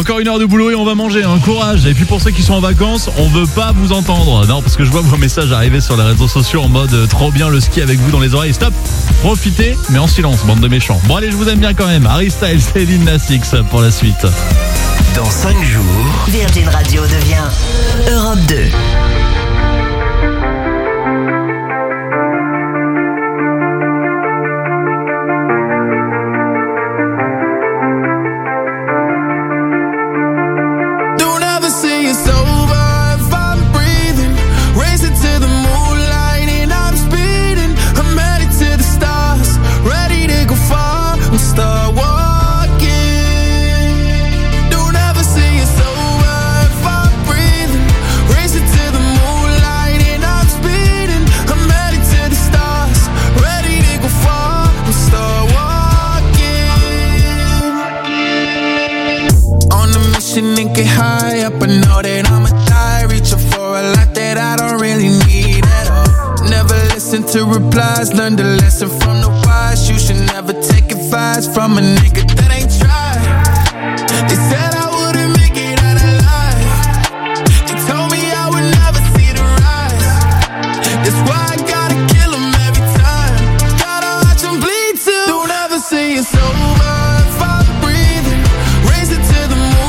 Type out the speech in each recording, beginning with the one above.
Encore une heure de boulot et on va manger, hein. Courage. Et puis pour ceux qui sont en vacances, on veut pas vous entendre. Non, parce que je vois vos messages arriver sur les réseaux sociaux en mode trop bien le ski avec vous dans les oreilles. Stop. Profitez, mais en silence, bande de méchants. Bon allez, je vous aime bien quand même. Harry Styles et Lil Nas X pour la suite. Dans 5 jours, Virgin Radio devient Europe 2. And get high up, I know that I'ma die, reaching for a lot that I don't really need at all. Never listen to replies, learn the lesson from the wise. You should never take advice from a nigga that ain't tried. They said I wouldn't make it out alive. They told me I would never see the rise. That's why I gotta kill them every time. Gotta watch them bleed too. Don't ever say it's over if I'm breathing. Raise it to the moon.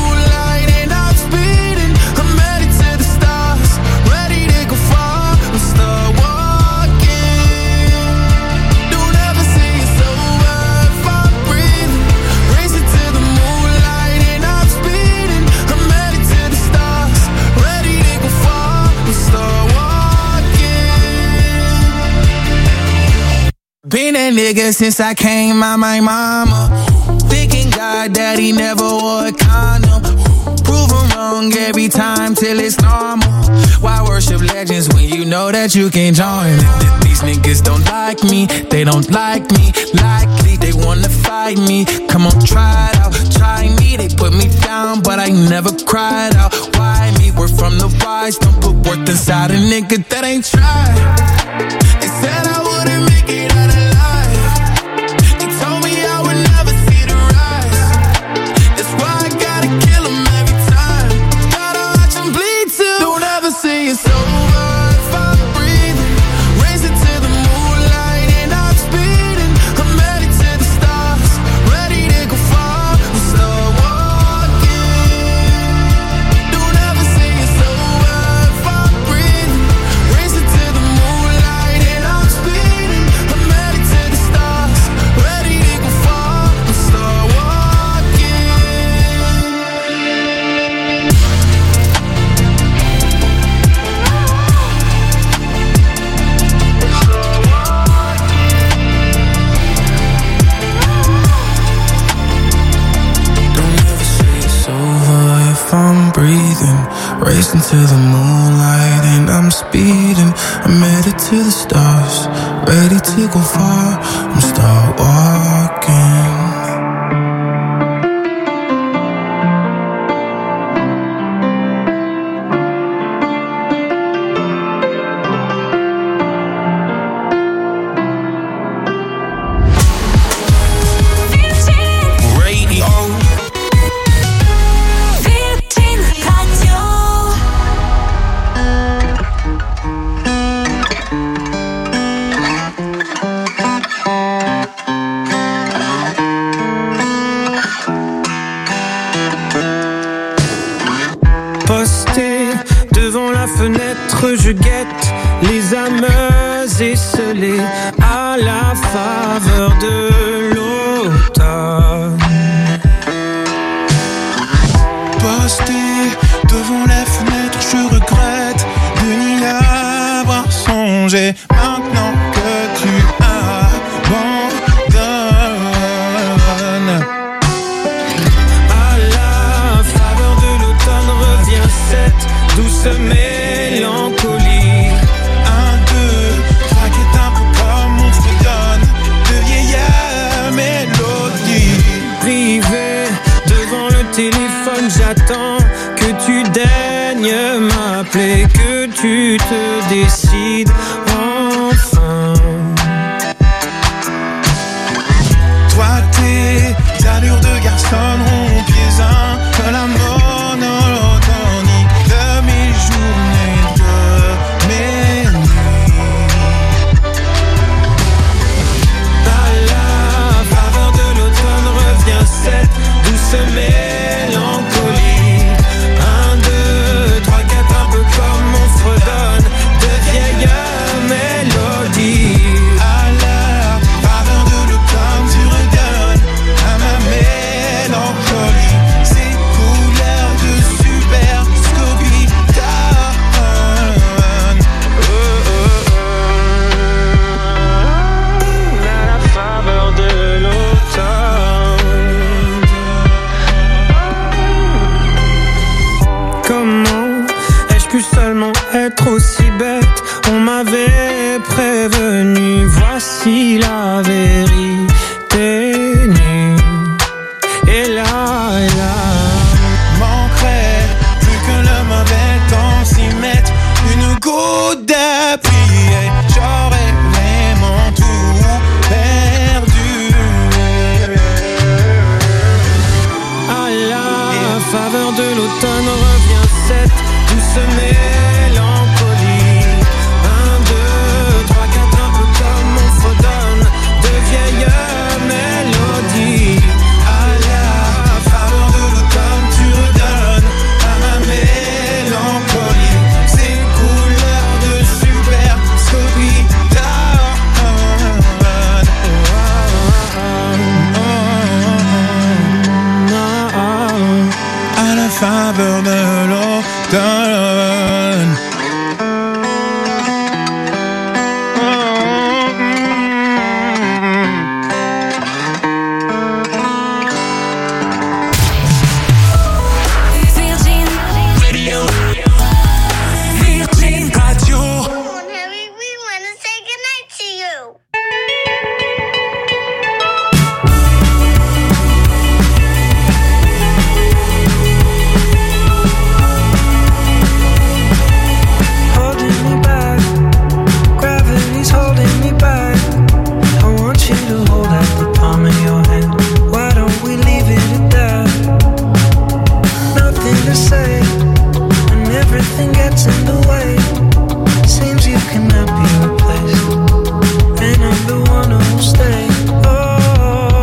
Been that nigga since I came out my mama. Thinking God that he never wore a condom. Prove him wrong every time till it's normal. Why worship legends when you know that you can join? These niggas don't like me, they don't like me. Likely they wanna fight me. Come on, try it out, try me. They put me down, but I never cried out. Why me? We're from the wise. Don't put worth inside a nigga that ain't tried. They said I wouldn't make it out alive. They told me I would never see the rise. That's why I gotta kill them every time. Gotta watch them bleed too. Don't ever say it's over if I'm breathing. Raise it to the moonlight and I'm speeding. I'm headed to the stars, ready to go far. I'm start walking. Don't ever say it's over if I'm breathing. Raise it to the moonlight and I'm speeding. I'm headed to the stars, ready to go far. I'm start walking. Don't ever say it's over if I'm breathing. Racing to the moonlight and I'm speeding. I'm headed to the stars, ready to go far. I'm start walking. Radio. Virgin Radio. Posté devant la fenêtre, je guette les âmes esselées à la faveur de l'automne. Posté devant la fenêtre, je regrette de n'y avoir songé. Maintenant que tu abandonnes, à la faveur de l'automne revient cette douce mélancolie. Un, deux, trois qui est un peu comme on fredonne de vieilles mélodies. Privé devant le téléphone, j'attends que tu daignes m'appeler, que tu te décides enfin. Toi tes allures de garçon rompiez un, que la mort si la vérité nue est là, est là. Manquerait plus que le mauvais temps s'y mette une goutte d'appui et j'aurais vraiment tout perdu. À la faveur de l'automne revient cette douce mélancolie. 1, 2, 3, 4, un peu comme on fredonne de vieilles mélodies. À la faveur de l'automne, tu redonnes à ma mélancolie ces couleurs de superscopie. À la faveur de l'automne. Virgin Radio. Virgin Radio. Harry, we want to say goodnight to you. Holding me back, gravity's holding me back. I want you to hold out the palm of your hand. Why don't we leave it at that? Nothing to say, and everything gets in the way. Seems you cannot be replaced, and I'm the one who'll stay. Oh,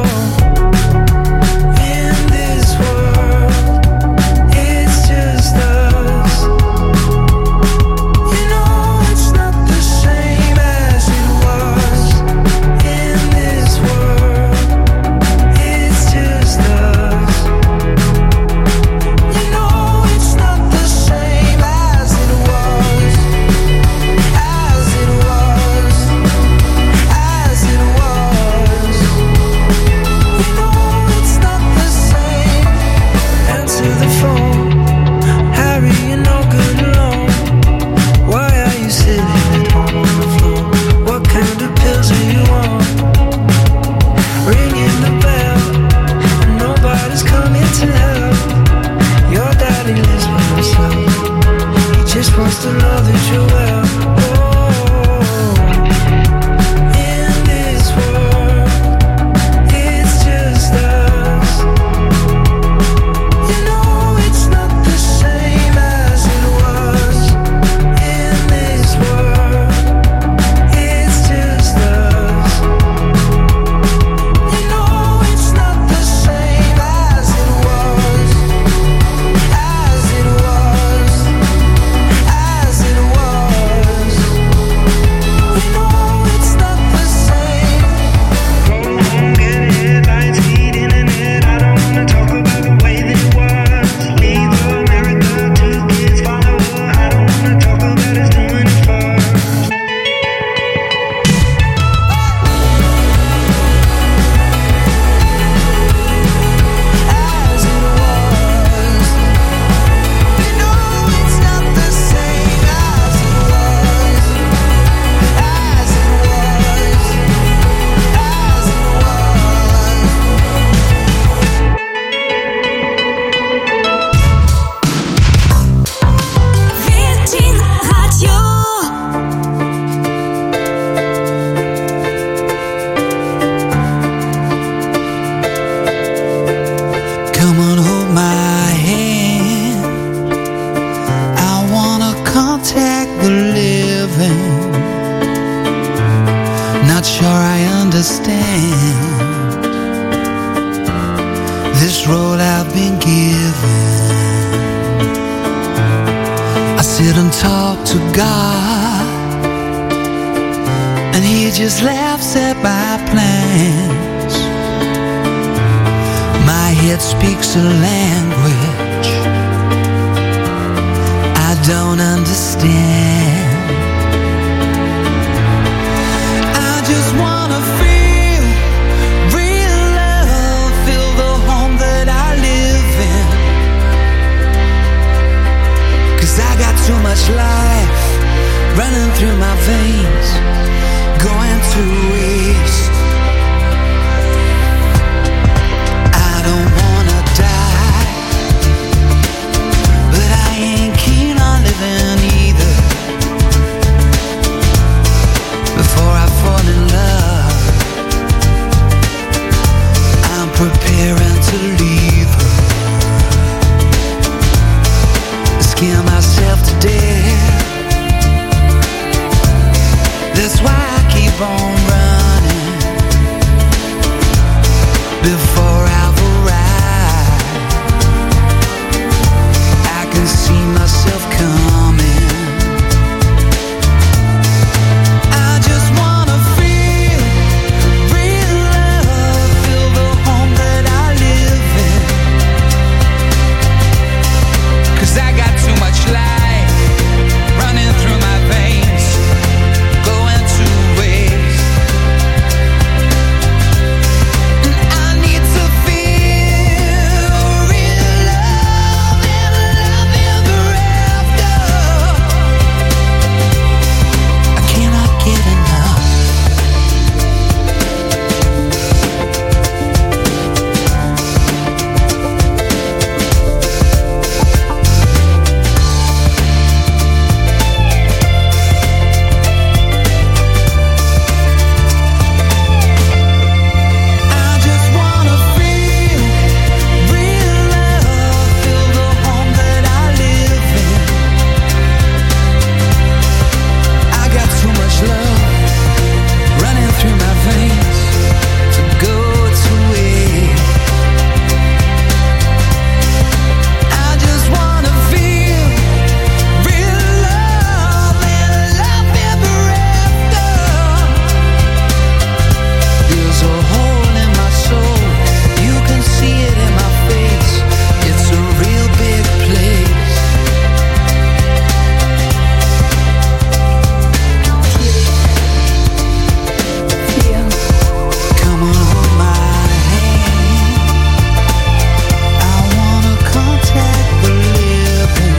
in this world, it's just us. You know it's not the same as it was. In this world, it's just us. You know it's not the same as it was. As it was. As it was. You know it's not the same. Answer the phone. Harry, you're no good alone. Why are you sitting at home on the floor? What kind of pills are you on? Ringing the bell, and nobody's coming to help. Your daddy lives by himself. He just wants to know that you're well. Oh, in this world, it's just us. You know it's not the same as it was. In this world, it's just us. You know it's not the same as it was. As it was. As it was. You know it's not the same. Go home, get headlights, feet in the net. I don't wanna talk about the way that it was. Leave America, 2 kids follow her. I don't wanna talk about us doing it first. As it was. You know it's not the same as it was. As it was. As it was. Virgin Radio. Come on, hold my hand. I wanna contact the living. Not sure I understand this role I've been given. I sit and talk to God, and He just laughs at my plans. My head speaks a language I don't understand. I just wanna feel real love, feel the home that I live in. 'Cause I got too much life running through my veins, going to waste. phone running before I've arrived. I can see myself coming. I just wanna feel real love, feel the home that I live in. 'Cause I got too much life running through my veins, going to waste. And I need to feel real love and love ever after. I cannot get enough. I just wanna feel real love, feel the home that I live in. I got too much love running through my veins to go to waste. I just wanna feel real love and love ever after. There's a hole in my soul, you can see it in my face. It's a real big place. Come on, hold my hand. I wanna contact the living.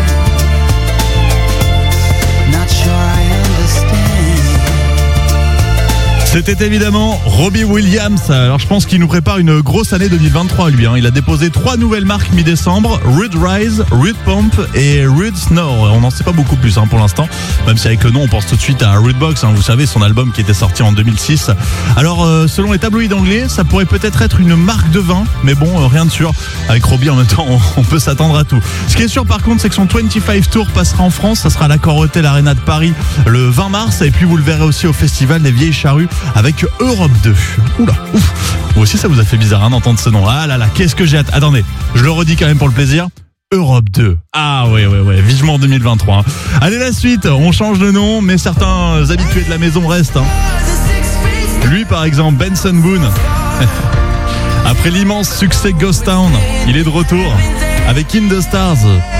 Not sure I understand. C'était évidemment Robbie Williams. Alors je pense qu'il nous prépare une grosse année 2023 lui. Il a déposé 3 nouvelles marques mi-décembre, Rude Rise, Rude Pump et Rude Snow. On n'en sait pas beaucoup plus pour l'instant, même si avec le nom on pense tout de suite à Rude Box, vous savez, son album qui était sorti en 2006. Alors selon les tabloïds anglais, ça pourrait peut-être être une marque de vin, mais bon, rien de sûr. Avec Robbie en même temps, on peut s'attendre à tout. Ce qui est sûr par contre, c'est que son 25 Tour passera en France. Ça sera à l'Accor Hotel Arena de Paris le 20 mars, et puis vous le verrez aussi au Festival des Vieilles Charrues avec Europe 2. Oula, ouf. Vous aussi ça vous a fait bizarre d'entendre ce nom. Ah là là, qu'est-ce que j'ai hâte. Attendez, je le redis quand même pour le plaisir. Europe 2. Ah ouais, vivement 2023. Allez, la suite, on change de nom, mais certains habitués de la maison restent. Lui par exemple, Benson Boone. Après l'immense succès Ghost Town, il est de retour avec In the Stars.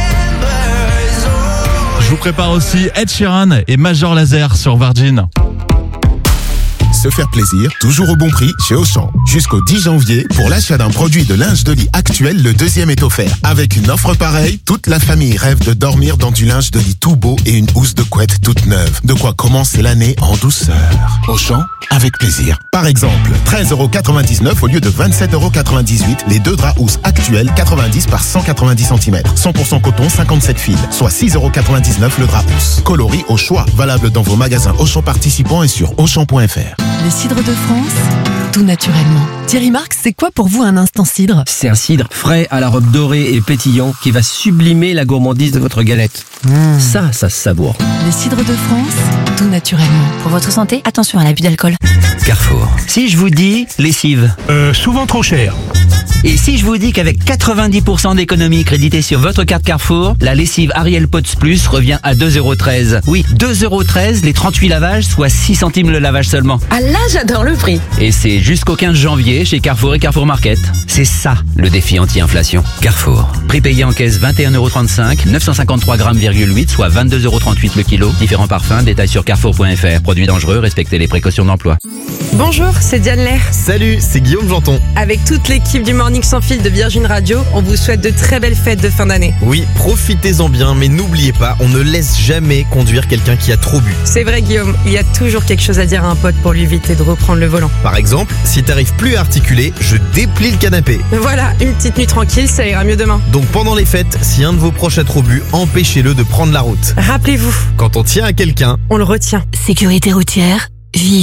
Je vous prépare aussi Ed Sheeran et Major Lazer sur Virgin. Se faire plaisir, toujours au bon prix chez Auchan. Jusqu'au 10 janvier, pour l'achat d'un produit de linge de lit actuel, le deuxième est offert. Avec une offre pareille, toute la famille rêve de dormir dans du linge de lit tout beau et une housse de couette toute neuve. De quoi commencer l'année en douceur. Auchan, avec plaisir. Par exemple, 13,99€ au lieu de 27,98€, les 2 draps housses actuels 90 par 190 cm. 100% coton, 57 fils, soit 6,99€ le drap housse. Coloris au choix, valable dans vos magasins Auchan participants et sur Auchan.fr. Les cidres de France, tout naturellement. Thierry Marx, c'est quoi pour vous un instant cidre? C'est un cidre frais à la robe dorée et pétillant qui va sublimer la gourmandise de votre galette. Ça se savoure. Les cidres de France, tout naturellement. Pour votre santé, attention à l'abus d'alcool. Carrefour. Si je vous dis lessive. Souvent trop cher. Et si je vous dis qu'avec 90% d'économie créditée sur votre carte Carrefour, la lessive Ariel Pots Plus revient à 2,13€. Oui, 2,13€ les 38 lavages, soit 6 centimes le lavage seulement. Ah là, j'adore le prix. Et c'est jusqu'au 15 janvier chez Carrefour et Carrefour Market. C'est ça, le défi anti-inflation. Carrefour. Prix payé en caisse 21,35€, 953 grammes,8, soit 22,38€ le kilo. Différents parfums, détails sur carrefour.fr. Produits dangereux, respectez les précautions d'emploi. Bonjour, c'est Diane Lair. Salut, c'est Guillaume Janton. Avec toute l'équipe du Morning Sans Fil de Virgin Radio, on vous souhaite de très belles fêtes de fin d'année. Oui, profitez-en bien, mais n'oubliez pas, on ne laisse jamais conduire quelqu'un qui a trop bu. C'est vrai Guillaume, il y a toujours quelque chose à dire à un pote pour lui éviter de reprendre le volant. Par exemple, si t'arrives plus à articuler, je déplie le canapé. Voilà, une petite nuit tranquille, ça ira mieux demain. Donc pendant les fêtes, si un de vos proches a trop bu, empêchez-le de prendre la route. Rappelez-vous, quand on tient à quelqu'un, on le retient. Sécurité routière, vivre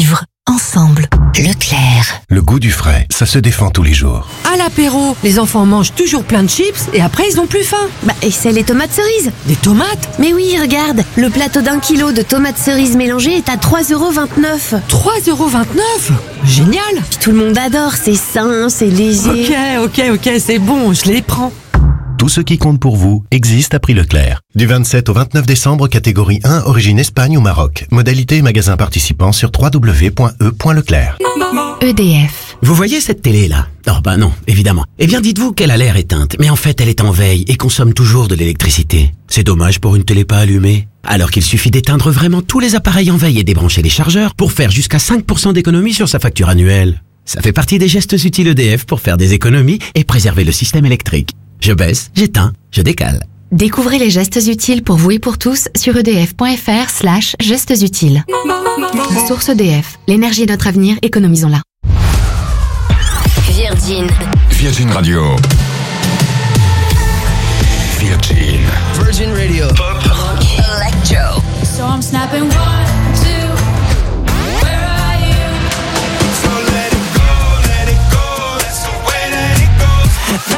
ensemble. Leclerc. Le goût du frais, ça se défend tous les jours. À l'apéro, les enfants mangent toujours plein de chips et après ils ont plus faim. Bah, et c'est les tomates cerises. Des tomates? Mais oui, regarde, le plateau d'1 kilo de tomates cerises mélangées est à 3,29 €. 3,29 €? Génial! Puis tout le monde adore, c'est sain, c'est léger. Ok, c'est bon, je les prends. Tout ce qui compte pour vous existe à prix Leclerc. Du 27 au 29 décembre, catégorie 1, origine Espagne ou Maroc. Modalité et magasin participant sur www.e.leclerc. EDF. Vous voyez cette télé-là? Oh bah non, évidemment. Eh bien dites-vous qu'elle a l'air éteinte, mais en fait elle est en veille et consomme toujours de l'électricité. C'est dommage pour une télé pas allumée. Alors qu'il suffit d'éteindre vraiment tous les appareils en veille et débrancher les chargeurs pour faire jusqu'à 5% d'économie sur sa facture annuelle. Ça fait partie des gestes utiles EDF pour faire des économies et préserver le système électrique. Je baisse, j'éteins, je décale. Découvrez les gestes utiles pour vous et pour tous sur edf.fr/gestes utiles. Source EDF. L'énergie est notre avenir, économisons-la. Virgin Radio. Virgin Radio. Pop. Electro. So I'm snapping 1, 2. Where are you? So let it go, that's the way that it goes.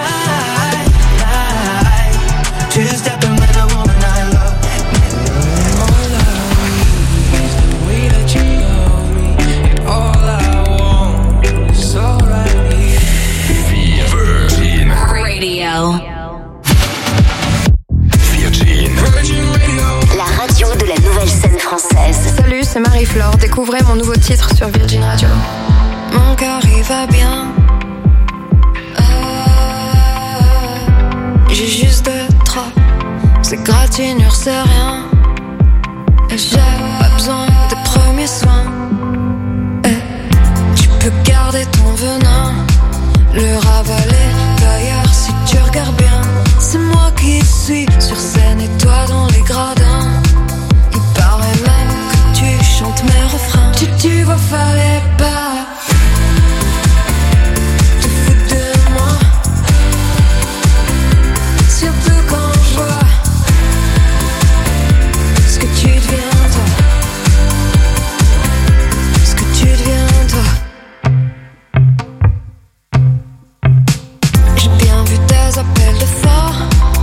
I just stepping with a woman I love. All I need is the way that you love me. And all I want is all right here. Virgin Radio. Virgin Radio. La radio de la nouvelle scène française. Salut, c'est Marie-Flore. Découvrez mon nouveau titre sur Virgin Radio. Mon cœur il va bien. J'ai juste 2, 3. C'est gratinure, c'est rien. Et j'ai pas besoin de premiers soins. Et tu peux garder ton venin, le ravaler d'ailleurs si tu regardes bien. C'est moi qui suis sur scène et toi dans les gradins. Il paraît même que tu chantes mes refrains. Tu vois, fallait pas te foutre de moi. Surtout quand je vois ce que tu deviens toi. Ce que tu deviens toi. J'ai bien vu tes appels de phare.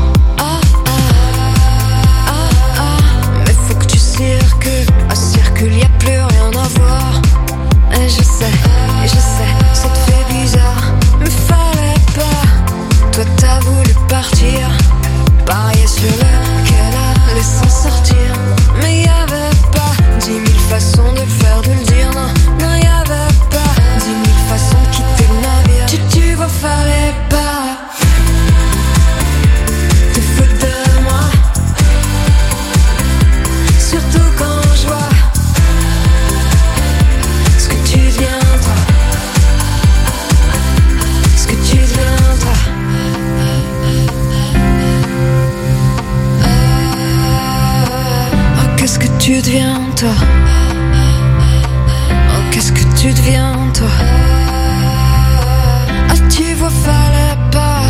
Mais faut que tu circules. À circule, y a plus rien à voir. Et je sais, ça te fait bizarre. Mais fallait pas. Toi t'as voulu partir, parier sur lequel allait s'en sortir. Mais y'avait pas 10 000 façons de le faire, de le dire. Non, y'avait pas 10 000 façons de quitter le navire. Tu vois, fallait pas te foutre de moi. Surtout quand je vois ce que tu deviens toi. Ce que tu deviens toi. Oh, qu'est-ce que tu deviens toi. Oh, qu'est-ce que tu deviens toi. Ah, tu vois, fallait pas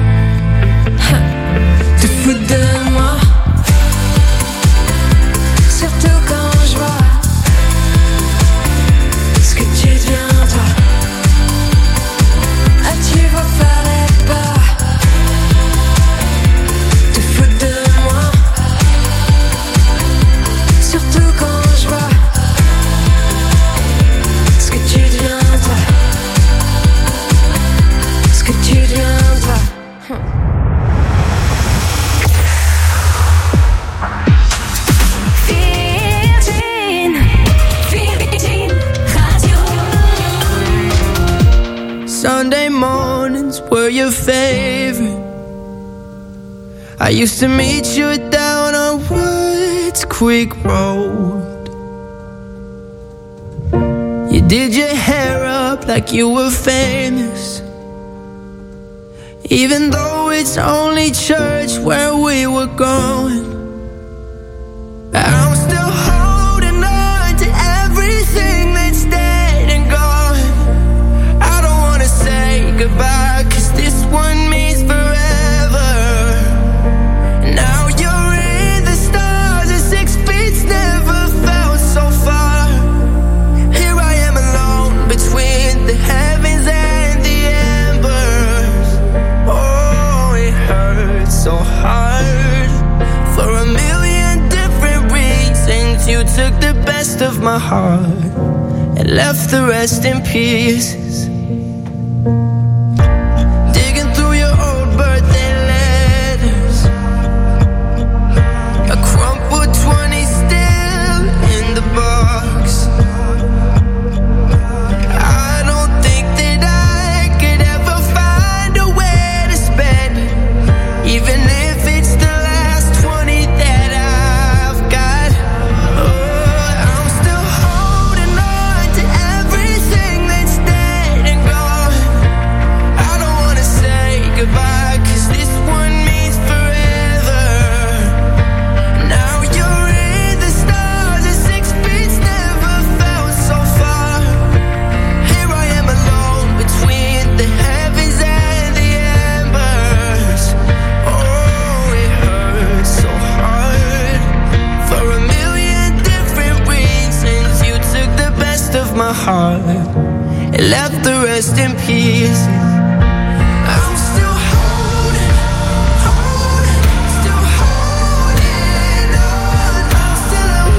te foutre de moi. Surtout quand je vois ce que tu deviens toi. Ah, tu vois, fallait pas te foutre de moi. Surtout quand je vois ce que tu deviens toi. Ce que tu deviens toi. Sunday mornings were your favorite. I used to meet you down on Woods Creek Road. You did your hair up like you were famous, even though it's only church where we were going. I'm still holding on to everything that's dead and gone. I don't wanna say goodbye, 'cause this one means forever. Now you're in the stars and 6 feet never felt so far. Here I am my heart and left the rest in pieces. Digging through your old birthday letters, a crumpled 20 still in the box. I don't think that I could ever find a way to spend it, even if it's the last 20 that I've got. Oh, I'm still holding on to everything that's dead and gone. I don't wanna say goodbye, 'cause this one means forever. Now you're in the stars and 6 feet never felt so far. Here I am alone between the heavens and the embers. Oh, it hurts so hard for a million different reasons. You took the best of my heart and left the rest in pieces. I'm still holding, still holding on. I'm still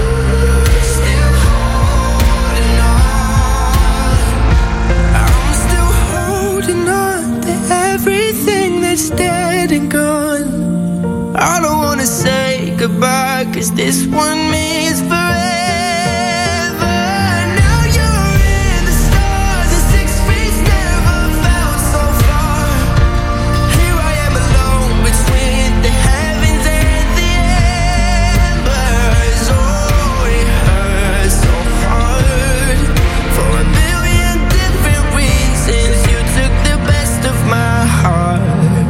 holding on. I'm still holding on to everything that's dead and gone. I don't wanna say goodbye, 'cause this one means forever. Now you're in the stars and 6 feet never felt so far. Here I am alone between the heavens and the embers. Oh, it hurts so hard for a million different reasons. You took the best of my heart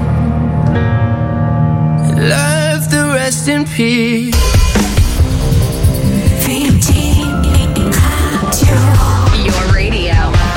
and left the rest in peace. Your radio.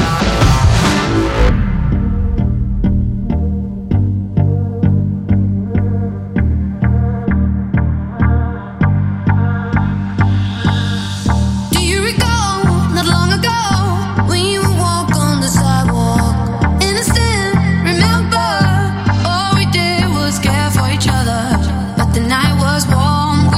Do you recall not long ago when you would walk on the sidewalk? Innocent, remember? All we did was care for each other, but the night was warm.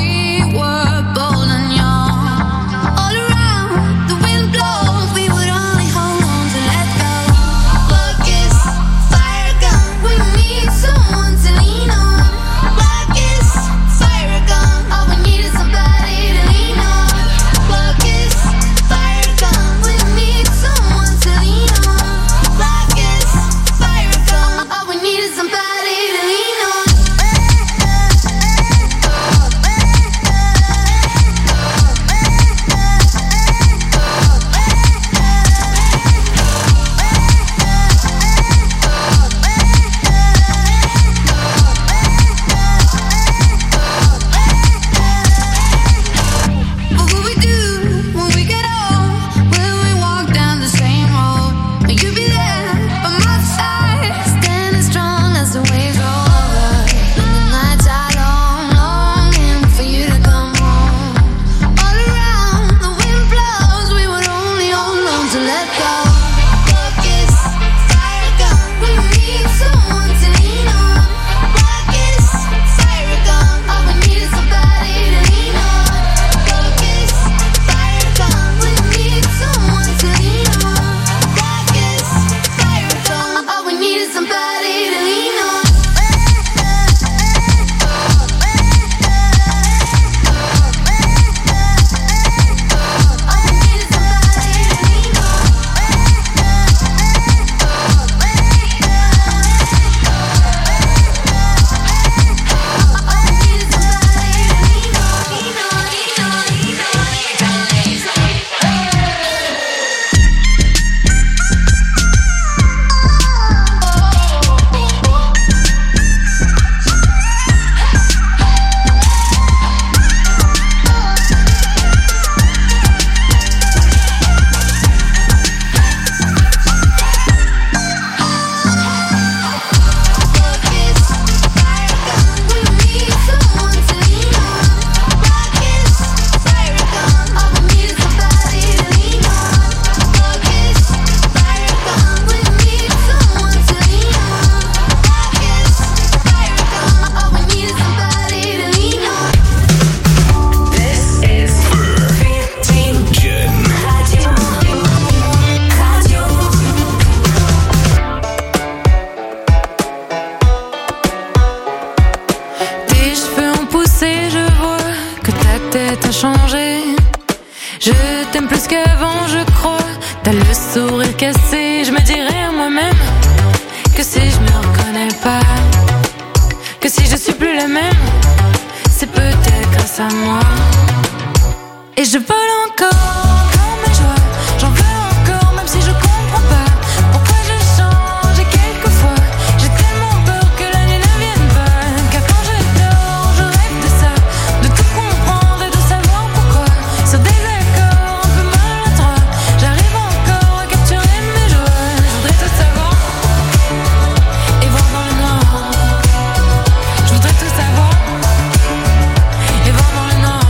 t'aimes plus qu'avant, je crois. T'as le sourire cassé, je me dirais à moi-même que si je me reconnais pas, que si je suis plus la même, c'est peut-être grâce à moi. Et je vole encore mes joies, j'en veux encore même si je comprends pas pourquoi je change et quelquefois j'ai tellement peur que la nuit ne vienne pas. Car quand je dors, je rêve de ça, de tout comprendre et de savoir pourquoi. Sur des accords un peu maladroits, j'arrive encore à capturer mes joies. Je voudrais tout savoir et voir dans le noir. Je voudrais tout savoir et voir dans le noir.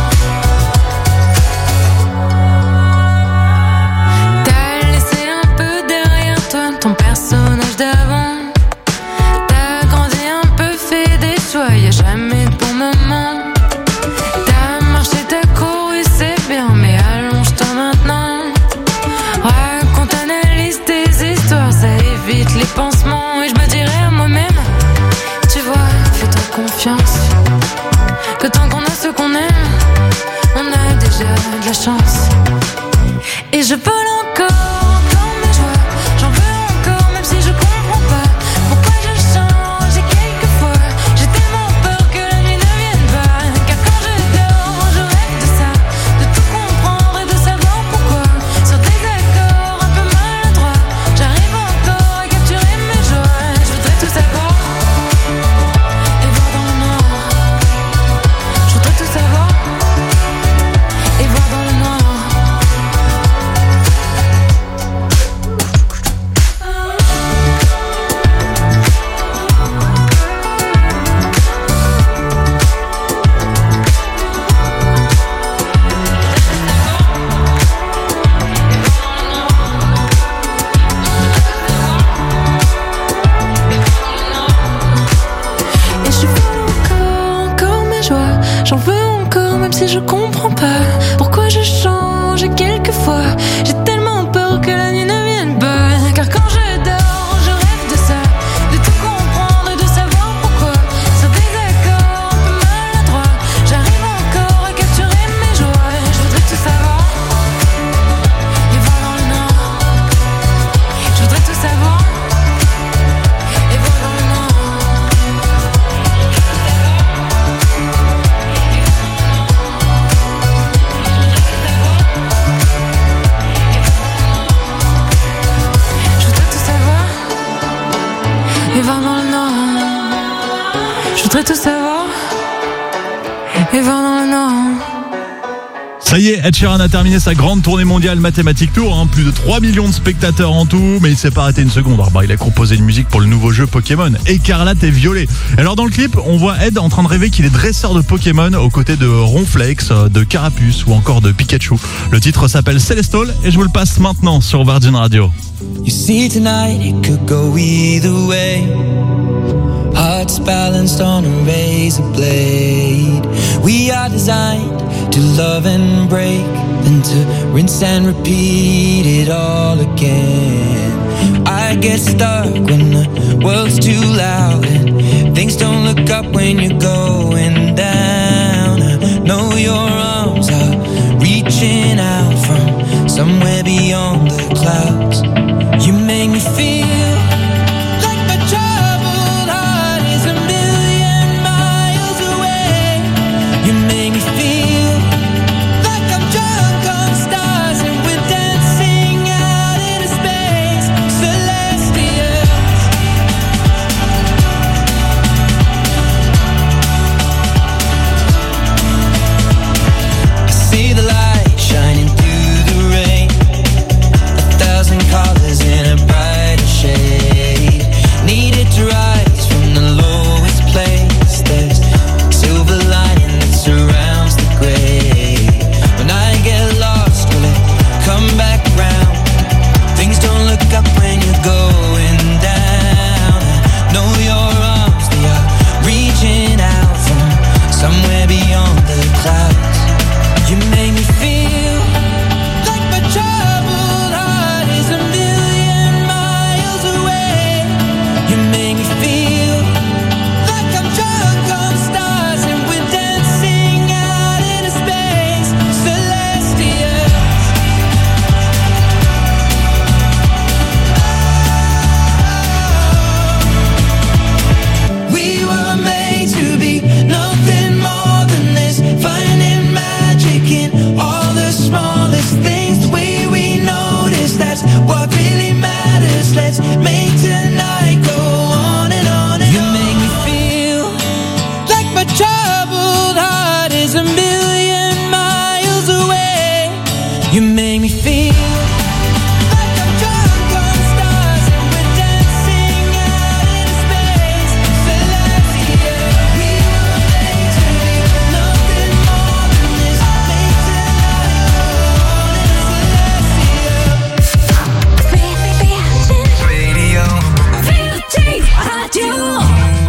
Ton personnage d'avant, t'as grandi un peu, fait des choix, y'a jamais de bon moment. T'as marché, t'as couru, c'est bien, mais allonge-toi maintenant. Raconte, analyse tes histoires, ça évite les pansements. Et je me dirais à moi-même, tu vois, fais-toi confiance, que tant qu'on a ce qu'on aime, on a déjà de la chance. Et je vole encore mes joies, j'en veux même si je comprends pas pourquoi je change et quelquefois j'ai tellement peur que la nuit ne vienne pas. Car quand je dors, je rêve de ça, de tout comprendre et de savoir pourquoi. Sur des accords un peu maladroits, j'arrive encore à capturer mes joies. Je voudrais tout savoir et voir dans le noir. Je voudrais tout savoir et voir dans le noir. J'en veux encore même si je comprends pas pourquoi je change et quelquefois j'ai tellement peur que la nuit ne vienne pas. Car quand je dors, je rêve de ça, de tout comprendre et de savoir pourquoi. Sur des accords un peu maladroits, j'arrive encore à capturer mes joies. Je voudrais tout savoir et voir dans le noir. Je voudrais tout savoir et voir dans le noir. Et voir dans le noir. Je voudrais tout savoir et voir dans le noir. Ça y est, Ed Sheeran a terminé sa grande tournée mondiale Mathématique Tour, hein, plus de 3 millions de spectateurs en tout, mais il s'est pas arrêté une seconde. Alors, il a composé une musique pour le nouveau jeu Pokémon, Écarlate et Violet. Alors dans le clip, on voit Ed en train de rêver qu'il est dresseur de Pokémon aux côtés de Ronflex, de Carapuce ou encore de Pikachu. Le titre s'appelle Celestal et je vous le passe maintenant sur Virgin Radio. You see tonight it could go either way. Hearts balanced on a razor blade. We are designed to love and break, then to rinse and repeat it all again. I get stuck when the world's too loud and things don't look up when you're going down. I know your arms are reaching out from somewhere beyond the clouds. You make me feel like my troubled heart is a million miles away. You make me feel like I'm drunk on stars and we're dancing out into space. Celestials. I see the light shining feel like I'm drunk on stars and we're dancing out in space. Celestia, we were made to be nothing more than this. Made to live Radio. Virgin Radio.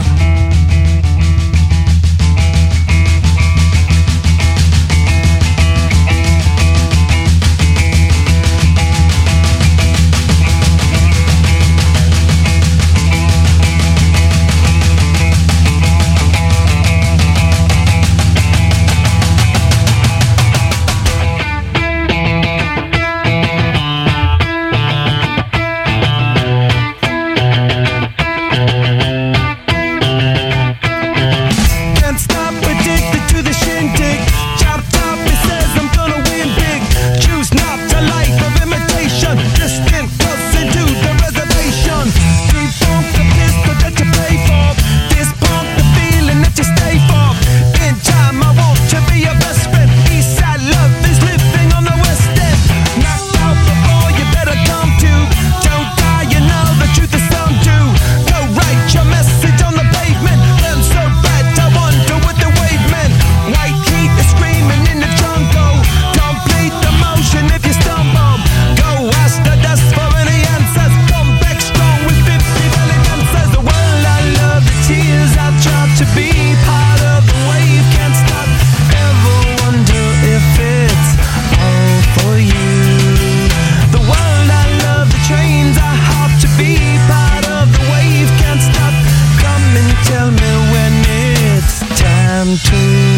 Can't stop, addicted to the shindig. Chop top, it says I'm gonna win big. Choose not a life of imitation. Distant close into the reservation. Defunct the pistol that you pay for. Dispunk the feeling that you stay for. In time, I want to be your best friend. Eastside love is living on the west end. Knocked out before you better come to. Don't die, you know the truth is some do. Go write your message on the pavement. Burn so bright, I wonder what the wave meant. White heat is screaming in the jungle. Complete the motion if you stumble. Go ask the dust for any answers. Come back strong with 50 belly dancers. The world I love, the tears I try to be part of the wave. Can't stop, ever wonder if it's all for you. The world I love, the trains I hop to be part of the wave. Can't stop, come and tell me when it's time to.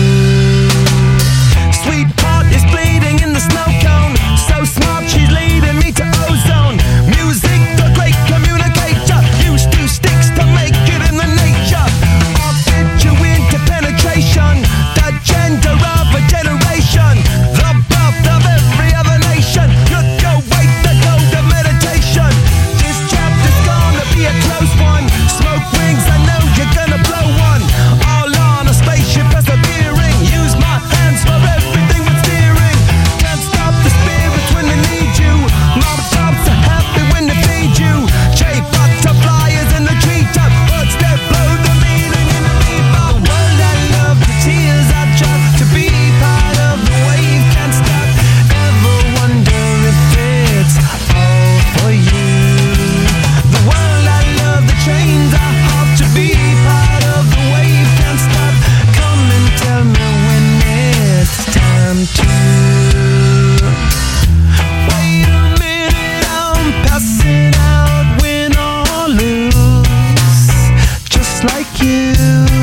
Sweetheart is bleeding in the snow cone. So smart, she's leading me to ozone. Music, the great communicator. Used two sticks to make it in the nature. I'll fit you into penetration. The gender of a generation. The birth of every other nation. Look away, the code of meditation. This chapter's gonna be a close one. Smoke rings, I know you're gonna blow one. All on a spaceship persevering. Use my hands for everything but steering. Can't stop the spirits when they need you. Mob tops are happy when they feed you. J butterflies in the treetop. Birds that blow the meaning in the bebop. The world I love, the tears I try to be part of the wave. Can't stop, ever wonder if it's all for you. The world I love, the trains I hop to be part of the wave. Can't stop, come and tell me when it's time to. Wait a minute, I'm passing out, win or lose, just like you.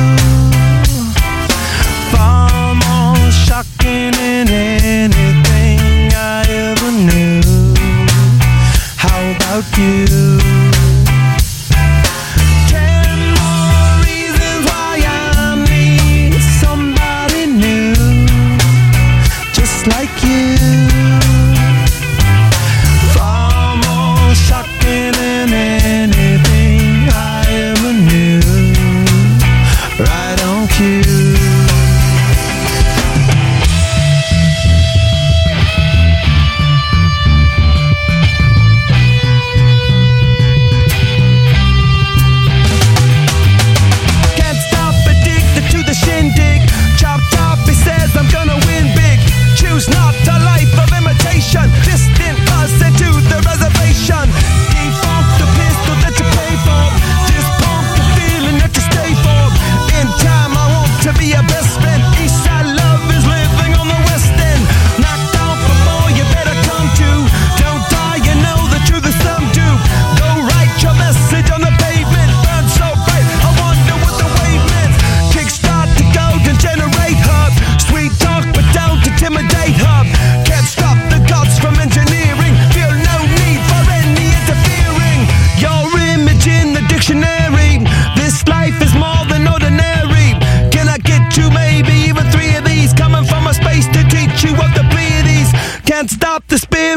Far more shocking than anything I ever knew. How about you? 10 more reasons why I need somebody new, just like you. Far more shocking than anything I ever knew. Right on cue.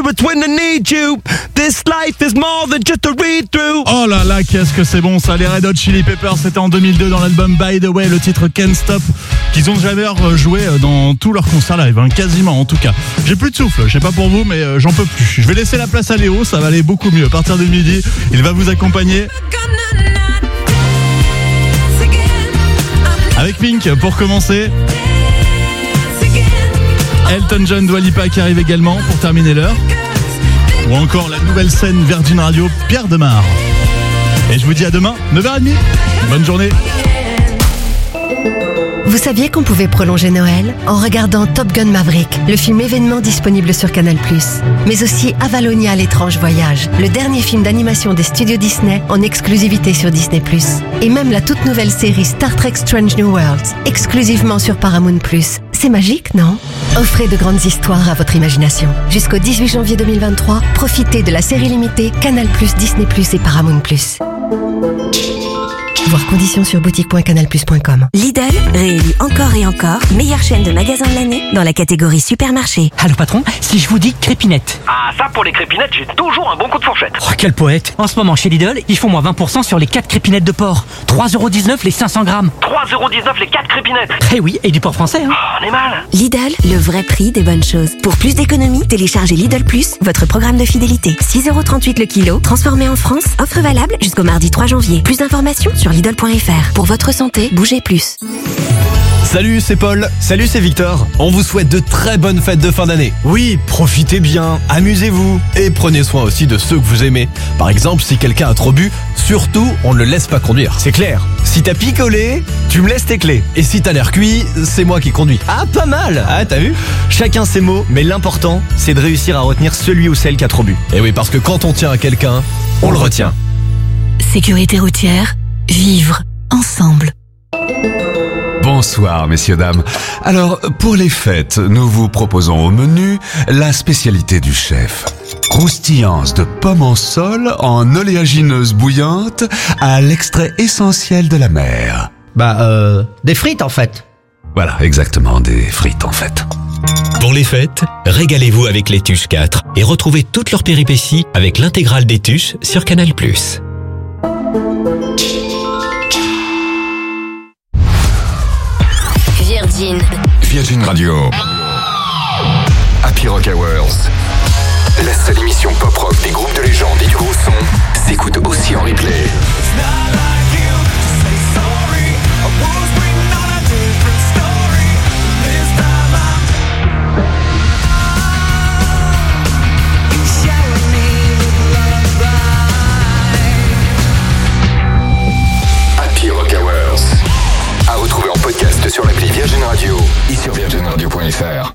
it when I need you. This life is more than just a read-through. Oh là là, qu'est-ce que c'est bon ça. Les Red Hot Chili Peppers, c'était en 2002 dans l'album By the Way, le titre Can't Stop, qu'ils ont jamais joué dans tous leurs concerts live, hein, quasiment en tout cas. J'ai plus de souffle, je sais pas pour vous, mais j'en peux plus. Je vais laisser la place à Léo, ça va aller beaucoup mieux. À partir de midi, il va vous accompagner avec Pink pour commencer. Elton John, Dua Lipa qui arrive également pour terminer l'heure. Ou encore la nouvelle scène Virgin Radio, Pierre Demar. Et je vous dis à demain, 9h30. Bonne journée. Vous saviez qu'on pouvait prolonger Noël en regardant Top Gun Maverick, le film événement disponible sur Canal+. Mais aussi Avalonia, l'étrange voyage, le dernier film d'animation des studios Disney en exclusivité sur Disney+. Et même la toute nouvelle série Star Trek Strange New Worlds, exclusivement sur Paramount+. C'est magique, non ? Offrez de grandes histoires à votre imagination. Jusqu'au 18 janvier 2023, profitez de la série limitée Canal+, Disney+, et Paramount+. Voir conditions sur boutique.canalplus.com. Lidl, réélu encore et encore, meilleure chaîne de magasins de l'année dans la catégorie supermarché. Allô patron, si je vous dis crépinette. Ah ça pour les crépinettes, j'ai toujours un bon coup de fourchette. Oh quel poète. En ce moment chez Lidl, ils font moins 20% sur les 4 crépinettes de porc. 3,19€ les 500 grammes. 3,19€ les 4 crépinettes. Eh oui, et du porc français hein. Oh, on est mal. Lidl, le vrai prix des bonnes choses. Pour plus d'économies, téléchargez Lidl Plus, votre programme de fidélité. 6,38€ le kilo, transformé en France, offre valable jusqu'au mardi 3 janvier. Plus d'informations sur Lidl.fr. Pour votre santé, bougez plus. Salut, c'est Paul. Salut, c'est Victor. On vous souhaite de très bonnes fêtes de fin d'année. Oui, profitez bien, amusez-vous et prenez soin aussi de ceux que vous aimez. Par exemple, si quelqu'un a trop bu, surtout, on ne le laisse pas conduire. C'est clair. Si t'as picolé, tu me laisses tes clés. Et si t'as l'air cuit, c'est moi qui conduis. Ah, pas mal. Ah, t'as vu ? Chacun ses mots, mais l'important, c'est de réussir à retenir celui ou celle qui a trop bu. Et oui, parce que quand on tient à quelqu'un, on le retient. Sécurité routière, vivre ensemble. Bonsoir, messieurs, dames. Alors, pour les fêtes, nous vous proposons au menu la spécialité du chef. Croustillance de pommes en sol en oléagineuse bouillante à l'extrait essentiel de la mer. Des frites en fait. Voilà, exactement, des frites en fait. Pour les fêtes, régalez-vous avec les Tuches 4 et retrouvez toutes leurs péripéties avec l'intégrale des Tuches sur Canal+. Virgin Radio. Happy Rock Hours. La seule émission pop-rock des groupes de légende et du gros son s'écoute aussi en replay. Happy Rock Hours. À retrouver en podcast sur l'appli Virgin Radio et sur virginradio.fr.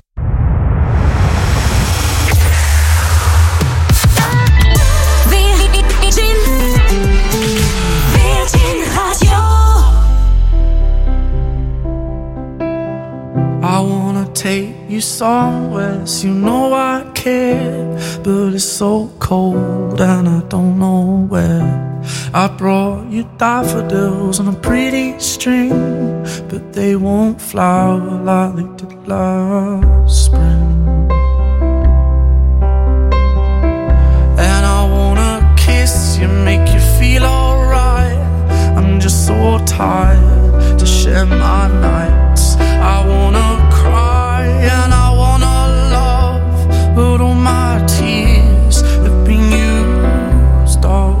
I wanna take you somewhere, so you know I care, but it's so cold and I don't know where. I brought you daffodils on a pretty string, but they won't flower like they did last spring. And I wanna kiss you, make you feel alright. I'm just so tired to share my nights. I wanna cry and I wanna love, but all my tears have been used up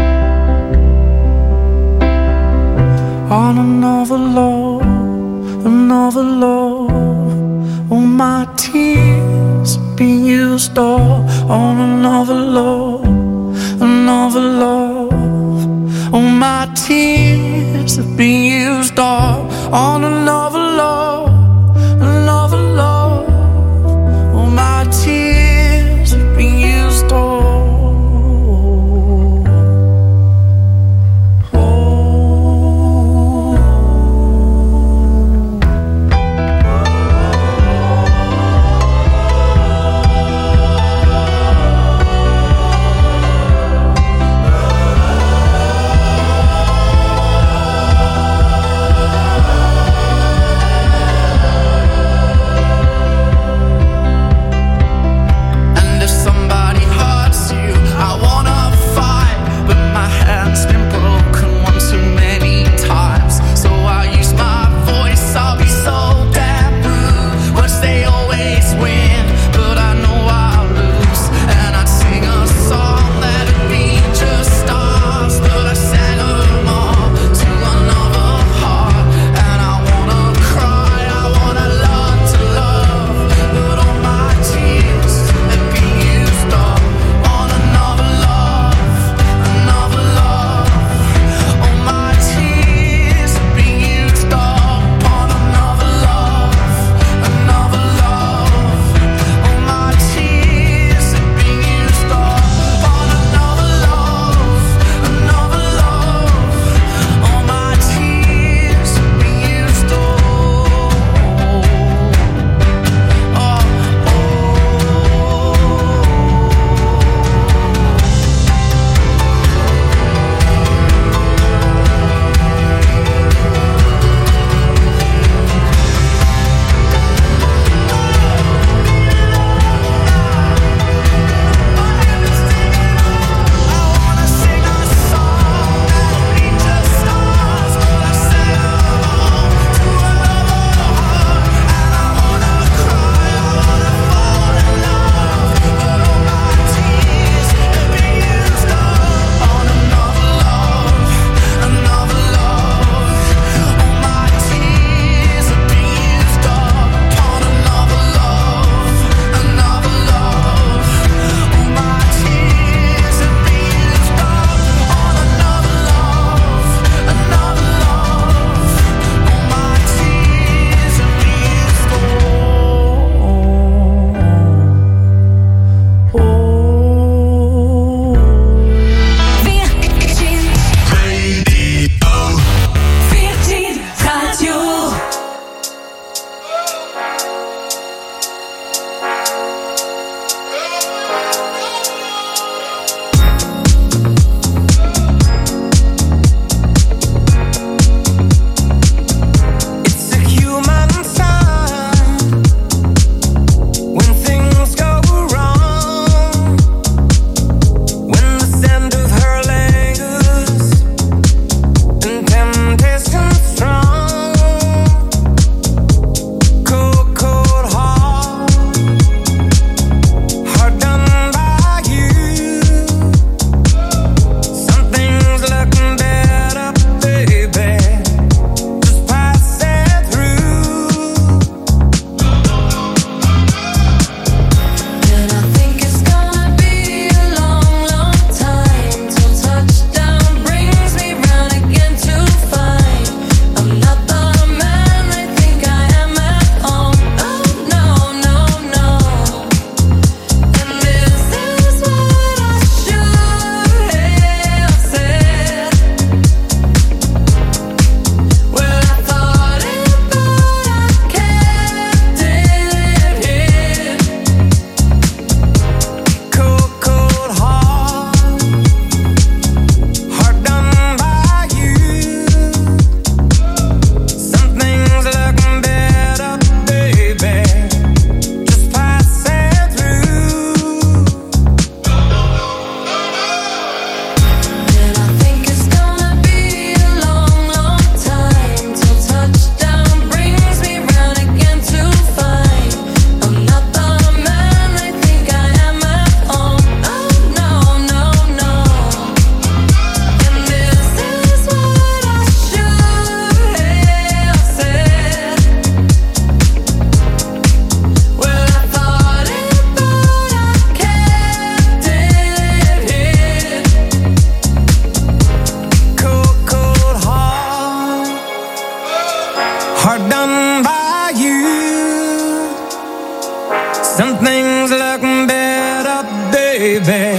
on another love, another love. All my tears have been used up on another love, another love. All my tears have been used up on another love, another love. All my tears have been used up.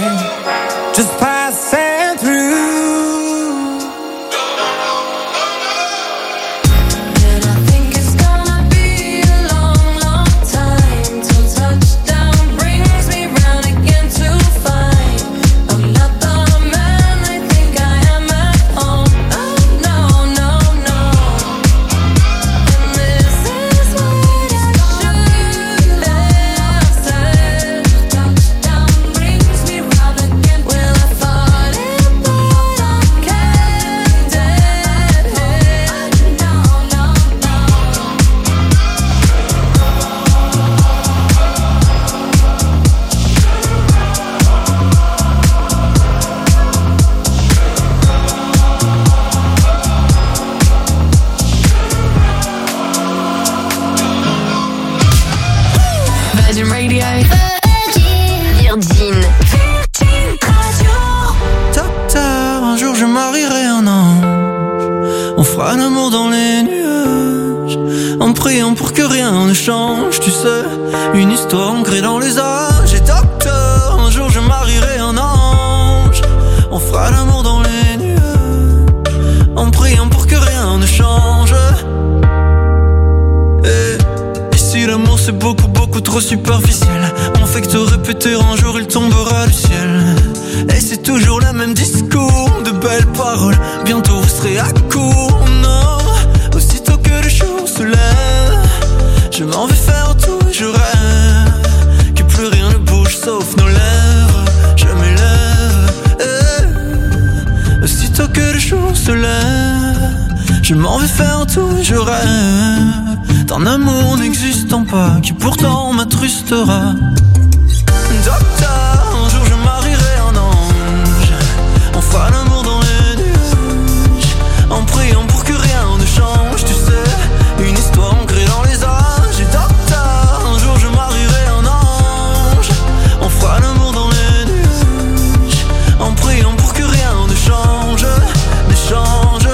just passing through. And I think it's gonna be a long, long time till touchdown brings me round again to find I'm not the man they think I am at home. Oh no, no, no. And this is what I should have said. Touchdown brings me round again. Will I fall in but I can't dead head. No, no, no. Virgin Radio. Virgin. Docteur, un jour je marierai un ange. On fera l'amour dans les nuages, en priant pour que rien ne change. Tu sais, une histoire ancrée dans les âges. Et docteur, un jour je marierai un ange. On fera l'amour dans les nuages, en priant pour que rien ne change. Et si l'amour c'est beaucoup, beaucoup trop superficiel, on fait que te répéter un jour il tombera du ciel. Et c'est toujours le même discours, de belles paroles, bientôt vous serez à court. Non, aussitôt que le jour se lève, je m'en vais faire tout et je rêve que plus rien ne bouge sauf nos lèvres. Je m'élève, aussitôt que le jour se lève, je m'en vais faire tout et je rêve d'un amour n'existant pas qui pourtant m'attrustera. Docteur, un jour je marierai un ange. On fera l'amour dans les nuages, en priant pour que rien ne change. Tu sais, une histoire ancrée dans les âges. Et docteur, un jour je marierai un ange. On fera l'amour dans les nuages, en priant pour que rien ne change, ne change.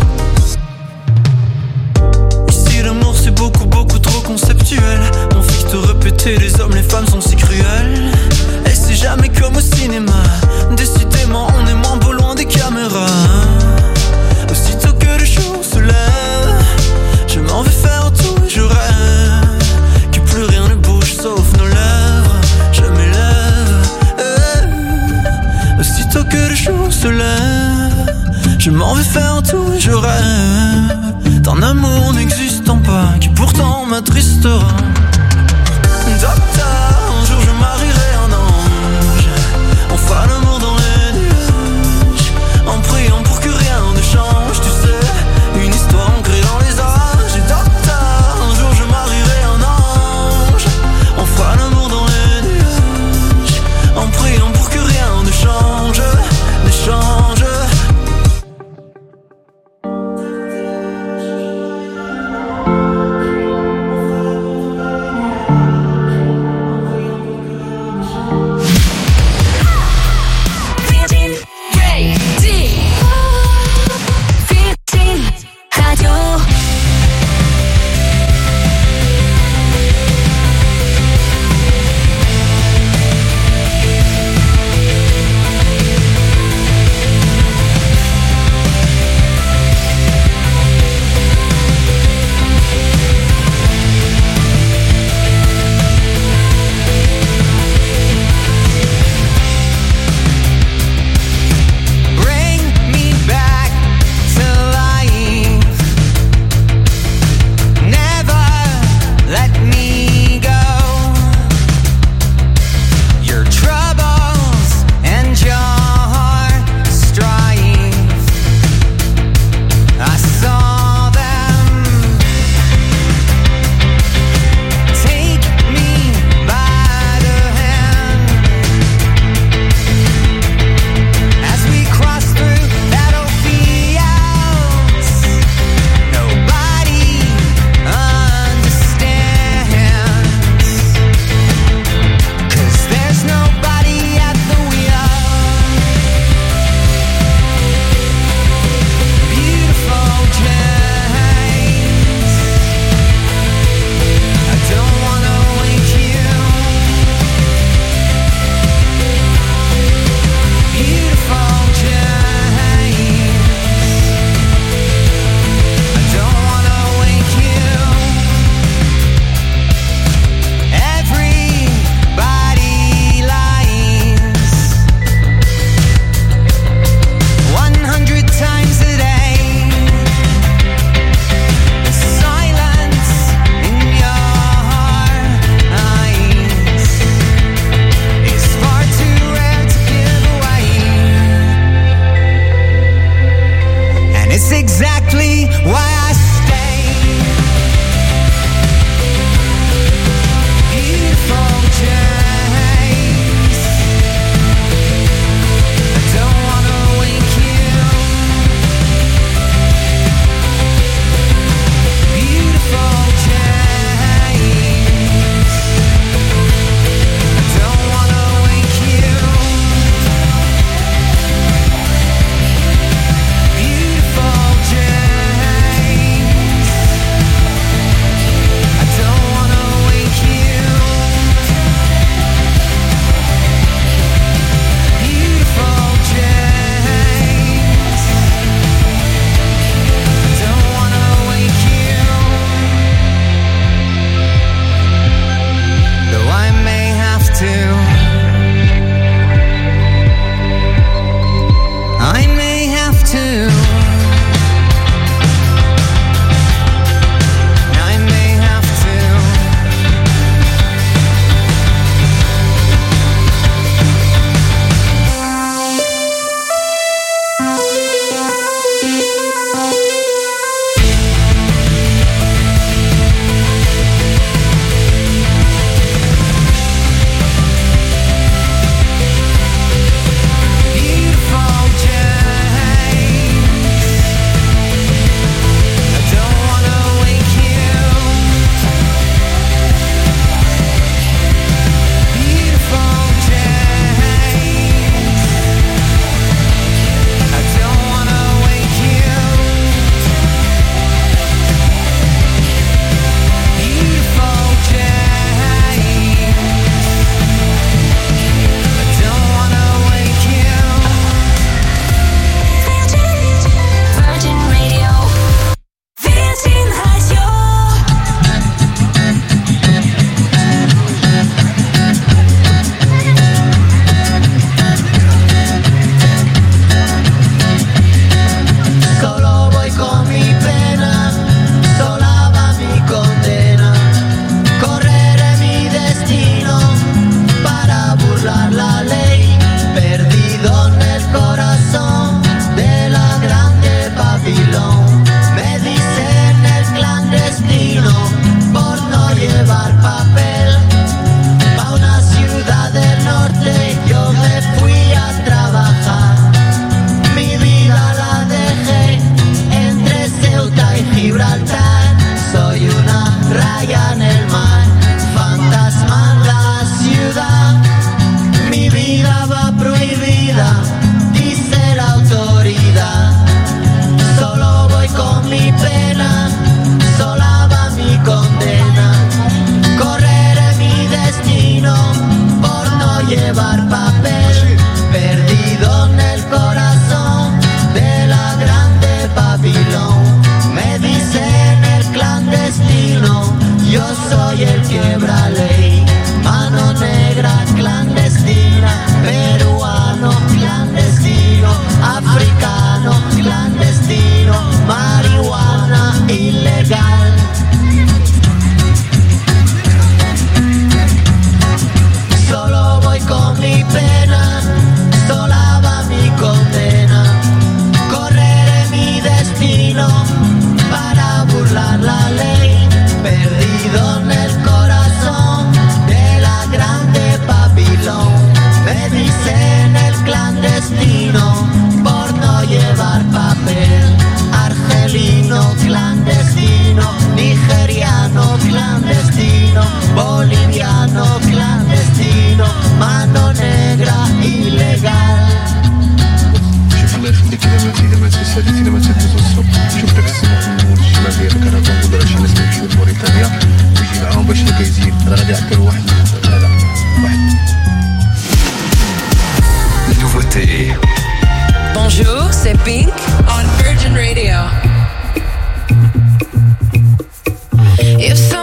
Ici l'amour c'est beaucoup, beaucoup trop conceptuel. On fait que te répéter, les hommes, les femmes sont si cruels. Et c'est jamais comme au cinéma, décidément on est moins beau loin des caméras. Aussitôt que le jour se lève, je m'en vais faire tout et je rêve que plus rien ne bouge sauf nos lèvres. Je m'élève, aussitôt que le jour se lève, je m'en vais faire tout et je rêve d'un amour n'existant pas qui pourtant m'attristera. Docteur, un jour je marierai un ange. On fera l'amour dans les nuages, en priant pour que rien ne change. Tu sais, une histoire ancrée dans les âges. Et docteur, un jour je marierai un ange. On fera l'amour dans les nuages, en priant pour que rien ne change, ne change. beauté. Bonjour, c'est Pink on Virgin Radio. If